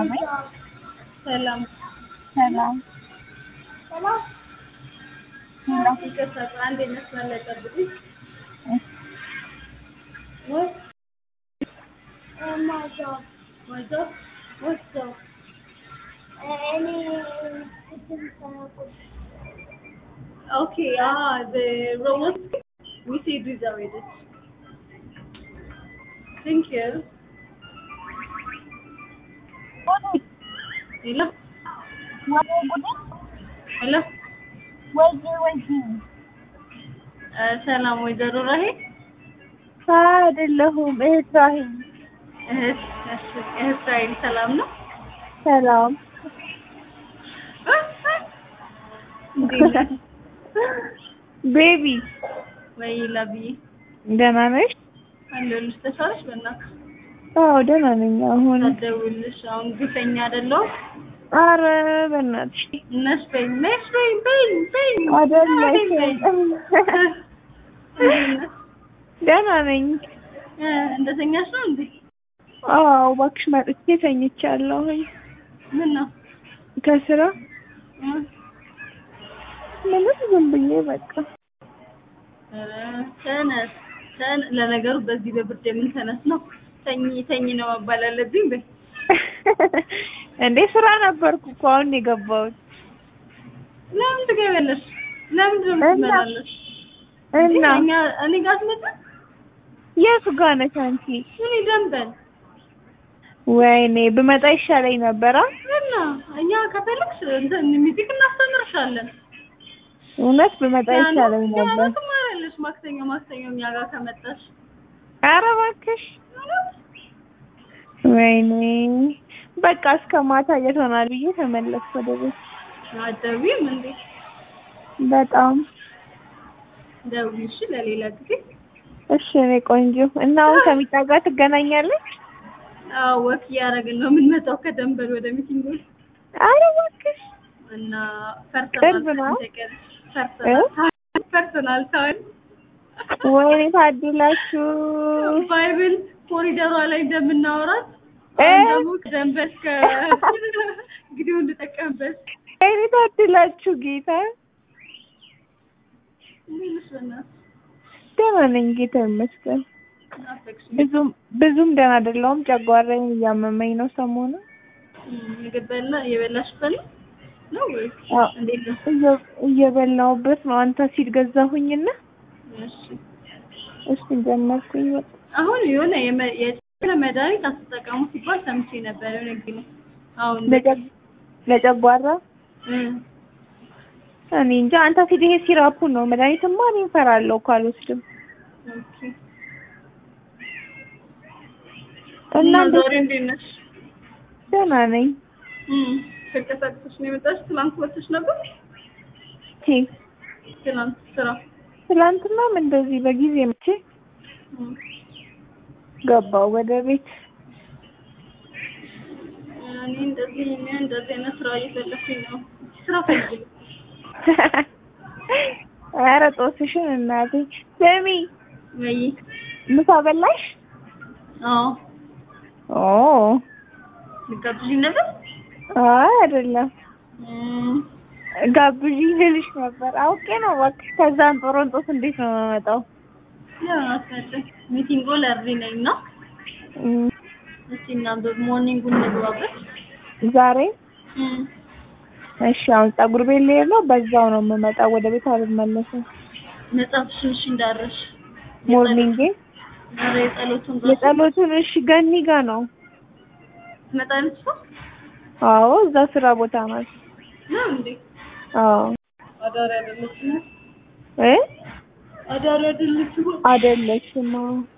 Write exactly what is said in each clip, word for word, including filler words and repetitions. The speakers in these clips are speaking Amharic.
ነኝ። ሰላም ሰላም ሰላም ሰላም ይቅርታ አንዴ መስመር ላይ ጠብቁኝ። ወይ ማጆ ማጆ ወስዶ እኔ Okay, ah, the robot we see this already. Thank you. Hello? Hello? ወይዬ ወይዬ ሰላም ወይዘሮ ራሄል አይደለሁም እህት ራሄል። እህት እሺ እህት ራሄል ሰላም ነው? ሰላም ቤቢ ወይ ላቢ ደህና ነሽ? አለሁልሽ። ተሻለሽ? በእናትሽ አዎ ደህና ነኝ። አሁን አደውልሽ አሁን ግፈኛ አይደለሁም። ኧረ በእናትሽ ነሽ በይ ነሽ በይ በይ በይ አይደለሽም። ደህና ነኝ። እንደተኛሽ ነው እንዴ? አዎ እባክሽ መጥቼ ተኝቻለሁኝ። ምን ነው ከስራ ምንም ዝም ብዬ በቃ ኧረ ተነስ ተን ለነገሩ በዚህ በብርድ የምን ተነስ ነው? ተኝ ተኝ ነው መባል አለብኝ በይ። እንዴ ስራ ነበርኩ እኮ አሁን ነው የገባሁት። ለምን ትገቢያለሽ? ለምን ትመላለሽ? እና እኛ እኔ ጋር አትመጣም? የቱ ጋር ነሽ አንቺ? እኔ ደንበል ወይኔ ብመጣ ይሻለኝ ነበራ። እና እኛ ከፈለግሽ እንትን ሚዚክ እናስተምርሻለን። እውነት ብመጣ ይሻለኝ ነበር። ትማሪያለሽ ማክሰኞ ማክሰኞ እኛ ጋር ከመጣሽ። ኧረ እባክሽ ወይኔ በቃ እስከ ማታ የት ሆናል ብዬ ተመለስኩ ወደ ቤት። አትደውይም እንዴ? በጣም ደውዪ እሺ፣ ለሌላ ጊዜ። እሺ እኔ ቆንጆ እና አሁን ከሚጣ ጋር ትገናኛለች? አዎ ወክ እያደረግን ነው የምንመጣው ከደንበል ወደ ሚቲንግ። ኧረ እባክሽ እና ፐርሰናል ፐርሰናል ፐርሰናል ታይም ወይኔ ታድላችሁ። ባይብል ኮሪደሯ ላይ እንደምናወራት ደግሞ ደንበል ከእንግዲህ እንድጠቀምበት። ወይኔ ታድላችሁ ጌታ። ምንሽ በእናትሽ? ደህና ነኝ ጌታ ይመስገን። ብዙም ብዙም ደህና አይደለሁም። ጨጓራዬን እያመመኝ ነው ሰሞኑን። ምግብ በላ እየበላሽበት ነው ወይ? እንዴት ነው? እየበላሁበት ነው። አንተ ሲድ ገዛሁኝና እሺ እሺ ጀመርኩኝ። አሁን የሆነ የጨጓራ መድኃኒት አትጠቀሙ ሲባል ሰምቼ ነበር። የሆነ ጊዜ አሁን ለጨጓራ እኔ እንጃ። አንተ ሲድ ይሄ ሲራፑን ነው መድኃኒትማ እኔ እፈራለሁ እኮ አልወስድም። ኦኬ እና ዛሬ እንዴት ነሽ? ደህና ነኝ። እም ተከታተልሽ ነው የመጣሽ? ትናንት ወጥተሽ ነበር? ቲ ትናንት ስራ ትናንትናም እንደዚህ በጊዜ መቼ ገባሁ ወደ ቤት። እኔ እንደዚህ እኔ እንደዚህ አይነት ስራ እየፈለኩኝ ነው። ስራ ፈልግ። ኧረ ጦስሽን እናቴ። ስሚ ወይ ምሳ በላሽ? አዎ ኦ ልጋብዥኝ ነበር? አይ አይደለም ጋብዥኝ ልልሽ ነበር። አውቄ ነው እባክሽ። ከዛን ጦሮንጦስ እንዴት ነው የምመጣው? ያው አስፈልግ ሚቲንግ ኦለርዲ ነኝ እና እስቲ እና ሞርኒንጉን እንግባበት ዛሬ። እም እሺ አሁን ፀጉር ቤት ልሄድ ነው። በዛው ነው የምመጣው። ወደ ቤት አልመለስም። መጽሐፍሽን እሺ እንዳረሽ ሞርኒንግ ኧረ የጸሎቱን የጸሎቱን እሺ ገኒ ጋር ነው ትመጣለች እሷ? አዎ እዛ ስራ ቦታ ናት። ነው እንዴ? አዎ አዳሪ አይደለችም እ አዳሪ አይደለችም አይደለችም።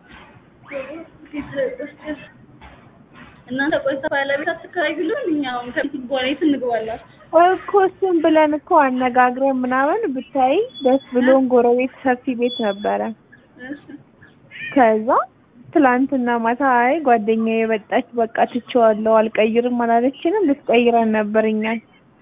እናንተ ቆይታ ባለቤት አትከራዩልን? እኛ አሁን ከሚቲንግ በኋላ የት እንግባላችሁ? እኮ እሱን ብለን እኮ አነጋግረን ምናምን ብታይ ደስ ብሎን ጎረቤት ሰፊ ቤት ነበረ። እሺ ከዛ ትላንትና ማታ አይ ጓደኛዬ በጣች በቃ ትቼዋለሁ አልቀይርም አላለችንም። ልትቀይረን ነበር እኛን።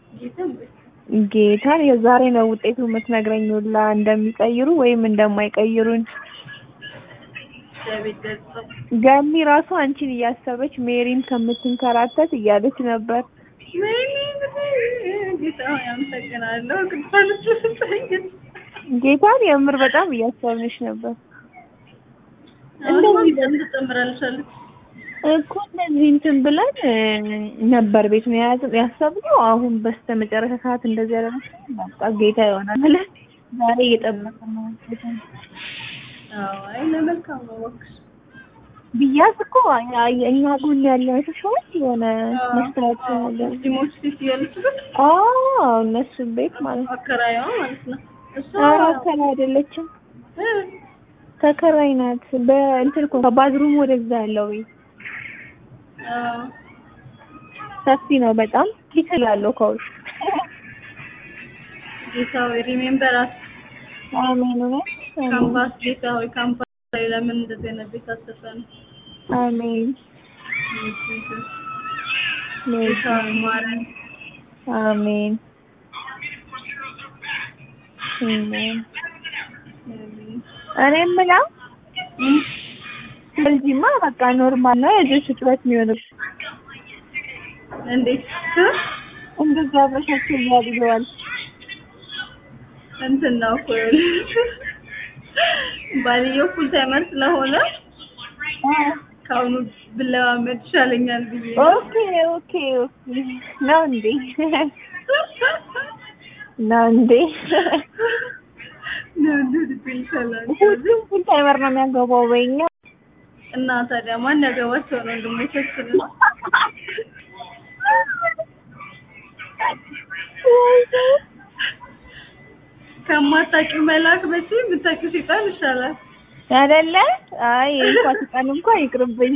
ጌታን የዛሬ ነው ውጤቱ የምትነግረኝ ሁላ እንደሚቀይሩ ወይም እንደማይቀይሩን። እግዚአብሔር ገጽ ገሚ ራሱ አንቺን እያሰበች ሜሪን ከምትንከራተት እያለች ነበር። ወይኔ ጌታ ያመሰግናለሁ። ቅዱሳኖቹ ስትሰኝ ጌታን የምር በጣም እያሰብንሽ ነበር። እንደዚህ ተጨምራለች እኮ እንደዚህ እንትን ብለን ነበር ቤት ነው ያሰብነው። አሁን በስተመጨረሻ ሰዓት እንደዚህ ያደረገ በቃ ጌታ ይሆናል ብለን ዛሬ እየጠበቅን ነው። አዎ አይ ለመልካም ነው ወክስ ቢያስ እኮ እኛ ጎን ያለው ሰዎች የሆነ መስራት ነገር ዲሞች ሲያልኩ አዎ እነሱ ቤት ማለት አከራይዋ ማለት ነው። እሷ አከራይ አይደለችም ተከራይ ናት። በእንትን እኮ ባዝሩም ወደዛ ያለው ቤት አዎ ሰፊ ነው በጣም ይችላል ከውስጥ ጌታው ሪሜምበር አስ አሜን ነው ካምፓስ ጌታው ካምፓስ ላይ ለምን እንደዚህ ነው ቤት አሰፈን አሜን ጌታው ማረን አሜን አሜን እኔ የምለው ስለዚህማ በቃ ኖርማል ነው የልጆች ጭረት የሚሆነው እንዴት እንደዛ በሻቸው ያድገዋል እንትን ነው እኮ ባልየው ፉል ታይመር ስለሆነ ካሁኑ ብለማመድ ይሻለኛል ብዬ ኦኬ ኦኬ ኦኬ ነው እንዴ ነው እንዴ ነው እንዴ ይሻላል ሁሉም ፉል ታይመር ነው የሚያገባው በእኛ እና ታዲያ ማን ያገባቸው ነው እንደሞተችን ከማታውቂው መላክ በቺ ብታውቂው ሲጣል ይሻላል አይደለ? አይ እንኳን ሲጣል እንኳን ይቅርብኝ።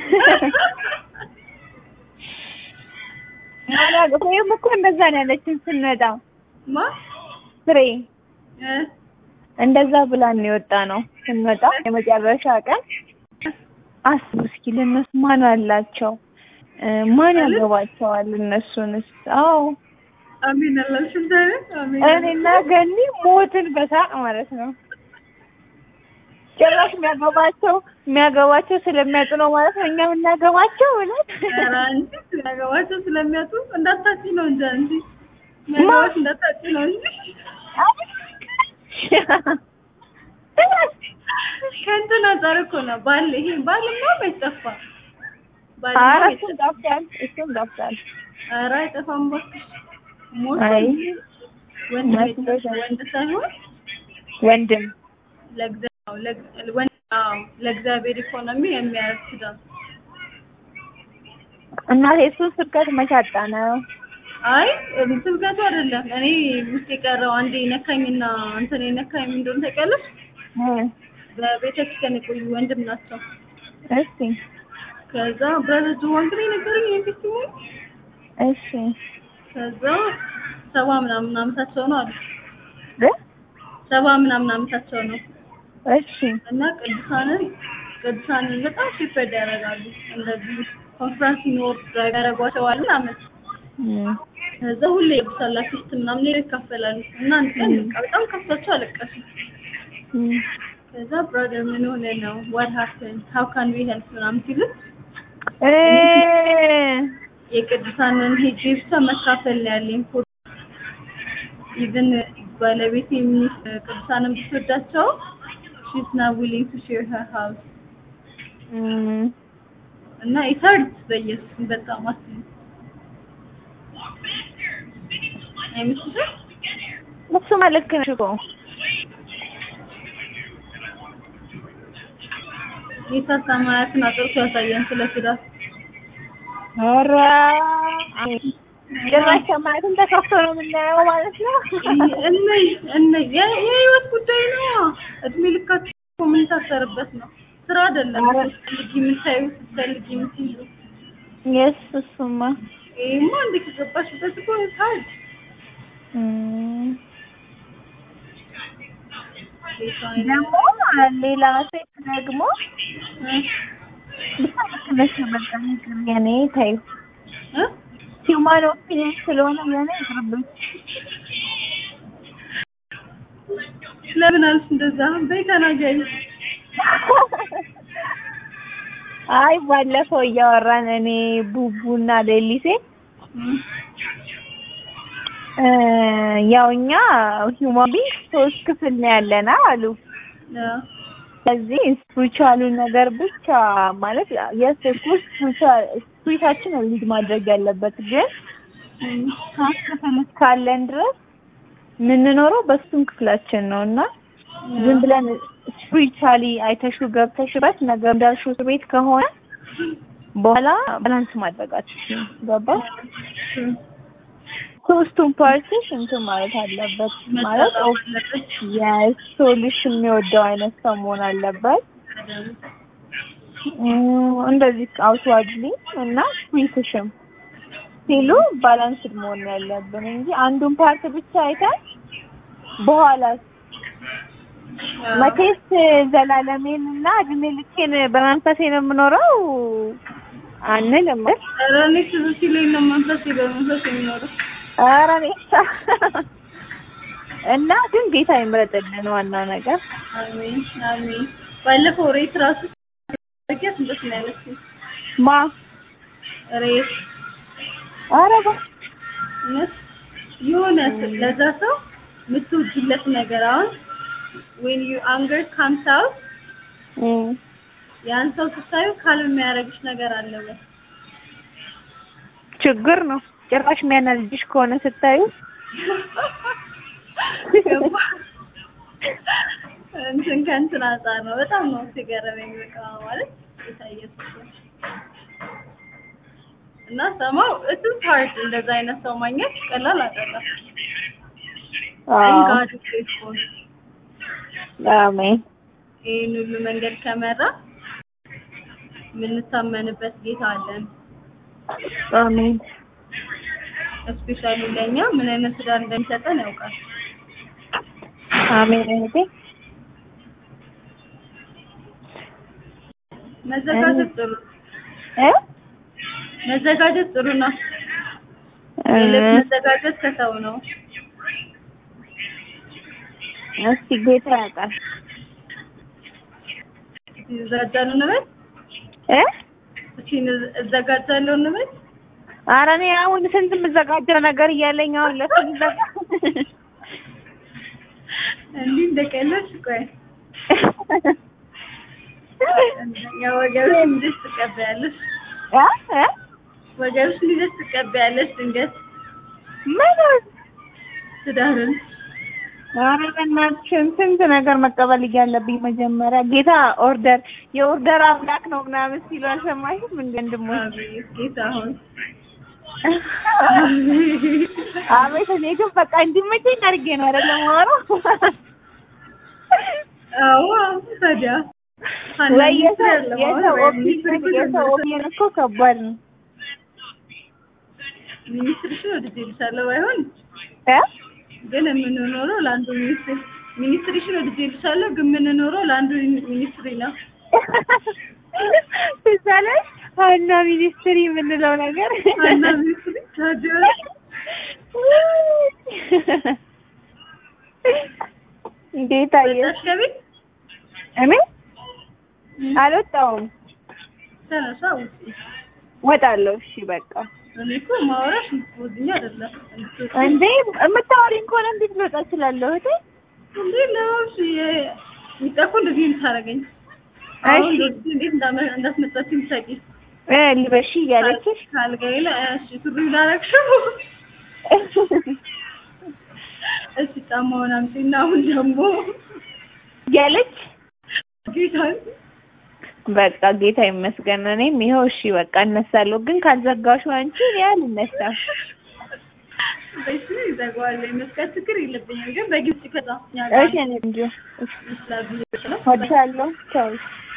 ማለት ቆይም እኮ እንደዛ ነው ያለችን ስንመጣ ማ ፍሬ እ እንደዛ ብላን ነው የወጣ ነው ስንመጣ የመጨረሻ ቀን አስቡ እስኪ ለነሱ ማን አላቸው ማን ያገባቸዋል እነሱንስ? አዎ አሜን አላልሽም ታዲያ? አሜን እኔና ገኒ ሞትን በሳቅ ማለት ነው። ጭራሽ የሚያገባቸው የሚያገባቸው ስለሚያጡ ነው ማለት ነው እኛ የምናገባቸው ብለን ኧረ አንቺ የሚያገባቸው ስለሚያጡ እንዳታጪ ነው እንጂ አንቺ የሚያገባሽ እንዳታጪ ነው እንጂ ከእንትን አንፃር እኮ ነው ባል ይሄ ባልማ ባይጠፋ ኧረ እሱም ጠፍቷል እሱም ጠፍቷል። ኧረ አይጠፋም እባክሽ ሞት ወንድ ወንድ ሳይሆን ወንድም ለእግዚአብሔር ኢኮኖሚ የሚያረክዳ እና እሱን ስብከት መቻጣ ነው። አይ ስብከቱ አይደለም እኔ ውስጥ የቀረው አንዴ ነካኝና እንትን የነካኝ እንደሆነ ታውቂያለሽ? በቤተክርስቲያን የቆዩ ወንድም ናቸው። እሺ ከዛ ብራዘር ጁዋን ግን ነገርኝ የፊትሙን እሺ ከዛ ሰባ ምናምን አመታቸው ነው አሉ እ ሰባ ምናምን አመታቸው ነው። እሺ እና ቅዱሳንን ቅዱሳንን በጣም ሲፈድ ያደርጋሉ እንደዚህ ኮንፈረንስ ይኖር ያደርጓቸዋል አመት ከዛ ሁሌ ይብሳላችሁ ምናምን ይካፈላሉ እና አንተን በጣም ከፍታቸው አለቀሱ። ከዛ ብራዘር ምን ሆነ ነው what happened how can we help ምናምን ሲሉ እ የቅዱሳንን ሄጄ ብቻ መካፈል ያለኝ ፎቶ even ባለቤቴ ምን ቅዱሳንን ብትወዳቸው she's not willing to share her house እና it hurts በየሱስ በጣም አስቢ አይመስልሽም? እሱ ማለት ነው እኮ ጌታ ሰማያትን አጥርቶ ያሳየን ስለ ትዳር። ኧረ ጭራሽ ሰማያትን ተከፍቶ ነው የምናየው ማለት ነው። እነ እነ የህይወት ጉዳይ ነው። እድሜ ልካችሁ ምን ታሰርበት ነው? ስራ አይደለም። ልጅ የምታዩ ስትፈልጊ የምትይዙ የሱስማ ይሄማ እንደ ከገባሽበት እኮ ታል ደግሞ ሌላ ሴት ደግሞ የኔ ታይ ሂውማን ኦፒኒየን ስለሆነ የኔ ይቅርብኝ። ለምን አልሽ እንደዛ? በይ ተናገሪ። አይ ባለፈው እያወራን እኔ ቡቡና ሌሊሴ ያው እኛ ሂውማን ቢንግ ሶስት ክፍል ነው ያለና አሉ። ስለዚህ ስፒሪቹዋሉ ነገር ብቻ ማለት የስኩስ ስፒሪታችን ሊድ ማድረግ ያለበት ግን ሶስት ክፍል እስካለን ድረስ የምንኖረው በሱም ክፍላችን ነውና ዝም ብለን ስፒሪቹዋሊ አይተሹ ገብተሽበት ነገር እንዳልሽው ቤት ከሆነ በኋላ ባላንስ ማድረግ አትችይም። ገባሽ? ሶስቱም ፓርቲሽ እንትን ማለት አለበት ማለት የሶሉሽን የሚወደው አይነት ሰው መሆን አለበት። እንደዚህ አውትዋርድሊ እና ስፒሪትሽም ሲሉ ባላንስድ መሆን ያለብን እንጂ አንዱን ፓርት ብቻ አይተን በኋላ መቼስ ዘላለሜን እና እድሜ ልኬን በመንፈሴ ነው የምኖረው አንልም። ኧረ እኔ ትዝ ሲለኝ ነው መንፈሴ በመንፈሴ የሚኖረው። ኧረ እኔ እና ግን ጌታ ይምረጥልን ዋናው ነገር። አሜን አሜን። ባለፈው ሬት ራሱ ታውቂያለሽ እንደት ነው ያለችው? ማ ሬት ኧረ ባ የሆነ ለዛ ሰው የምትወጂለት ነገር አሁን when you anger comes out ያን ሰው ስታዩ ካልም የሚያደርግሽ ነገር አለ ወይ? ችግር ነው ጭራሽ የሚያናድድሽ ከሆነ ስታዩ እንትን ከእንትን አንፃር ነው በጣም ነው ሲገረመኝ በቃ ማለት የታየት እና ሰማው እሱ ታርት እንደዛ አይነት ሰው ማግኘት ቀላል አይደለም። አዎ አሜን። ይሄን ሁሉ መንገድ ከመራ የምንታመንበት ጌታ አለን። አሜን። እስፔሻሊ ለኛ ምን አይነት ትዳር እንደሚሰጠን ያውቃል። አሜን። እህቴ መዘጋጀት ጥሩ እ መዘጋጀት ጥሩ ነው። መዘጋጀት ከሰው ነው። እስቲ ጌታ ያውቃል። እዘጋጃለሁ ነው እ እሺ እዘጋጃለሁ ነው። ኧረ እኔ አሁን ስንት የምዘጋጀው ነገር እያለኝ አሁን ለምን ዘጋ እንዴ እንደቀለሽ ቆይ ያው ወገብሽ እንዴት ትቀበያለሽ? እ እ ወገብሽ እንዴት ትቀበያለሽ? ድንገት ምን ትዳርን ኧረ በእናትሽ ስንት ነገር መቀበል እያለብኝ መጀመሪያ ጌታ ኦርደር የኦርደር አምላክ ነው ምናምን ሲሉ አልሰማሽም? እንደ ወንድሞች ጌታ ሆይ አቤት እኔ ግን በቃ እንዲመቸኝ አድርጌ ነው አይደል የማወራው። አዎ ታዲያ ወይ የሰው ኦፒኒየን የሰው ኦፒኒየን እኮ ከባድ ነው። ሚኒስትርሽ ነው ልጅልሻለሁ ባይሆን እ ግን የምንኖረው ለአንዱ ሚኒስትር ሚኒስትርሽ ነው ልጅልሻለሁ ግን የምንኖረው ለአንዱ ሚኒስትሪ ነው። ምሳሌ ሀና ሚኒስትሪ የምንለው ነገር ሀና ሚኒስትሪ ታዲያ እንዴት አየሽ? እኔ አልወጣሁም። ተነሳ ወጣለሁ። እሺ በቃ እኔ እኮ ማውራሽ ወድኛ አይደለም እንዴ የምታወሪኝ ከሆነ እንዴት ልወጣ እችላለሁ? እህቴ እንዴ ነው እሺ ይጣቁ እንደዚህ የምታረገኝ እሺ እንዴት እንዳስመጣችኝ ታውቂ እ ልበሺ እያለችሽ ካልጋይ ላይ እሺ ሱሪ ላረግሽው እሺ ጫማውን አምጪና አሁን ደግሞ ያለች ጌታ በቃ ጌታ ይመስገን። እኔም ይኸው እሺ በቃ እነሳለሁ። ግን ካልዘጋሽው አንቺ ያል እነሳ በዚህ ይዘጋዋል መስቀል ችግር የለብኝም ግን በግልጽ ከዛ እሺ እኔ እንጂ እሺ ወዲያለሁ ቻው